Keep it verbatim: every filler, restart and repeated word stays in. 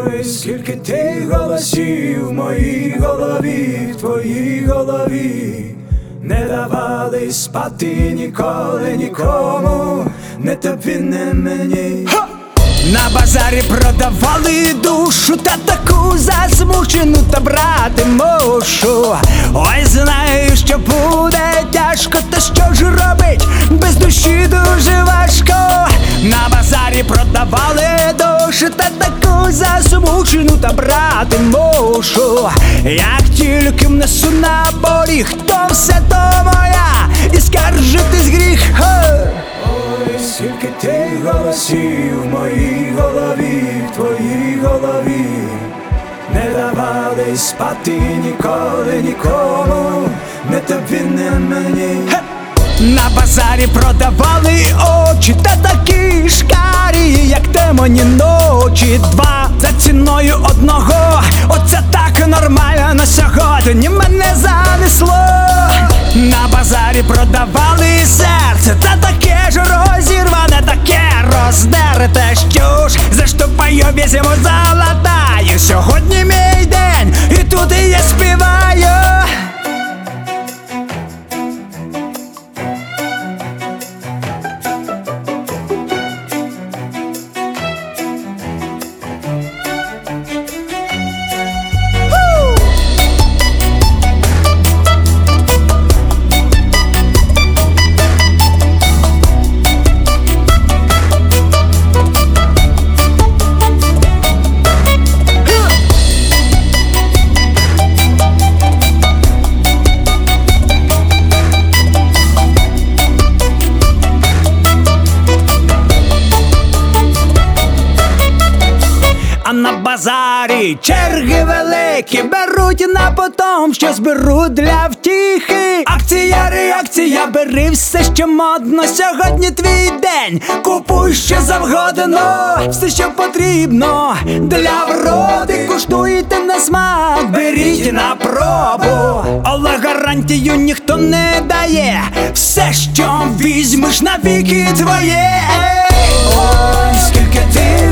Ой, скільки ти голосів в моїй голові, в твоїй голові, не давали спати ніколи нікому, не тобі, не мені. Ха! На базарі продавали душу, та таку засмучену та брати мушу. Ой, знаю, що буде тяжко, та що ж робить, без душі дуже важко. На базарі продавали душу, та таку засмучену та брати мушу. Як тільки внесу на поріг, то все то моя, і скаржитись гріх. Ой, скільки ти голосів в моїй голові, в твоїй голові, не давали спати ніколи нікому, не тобі, не мені. На базарі продавали очі, та такі шкарі, як темні ночі. Два за ціною одного, оце так нормально сьогодні мене занесло. На базарі продавали серце, та таке ж розірване, таке роздерте. Що ж, заштопаю, візьму, залатаю. Сьогодні мій день, і тут і я співаю. А на базарі черги великі, беруть на потом, що зберуть для втіхи. Акція, реакція, бери все, що модно. Сьогодні твій день, купуй що завгодно. Все, що потрібно для вроди, куштуйте на смак, беріть на пробу. Але гарантію ніхто не дає, все, що візьмеш, навіки твоє. Ой, скільки ти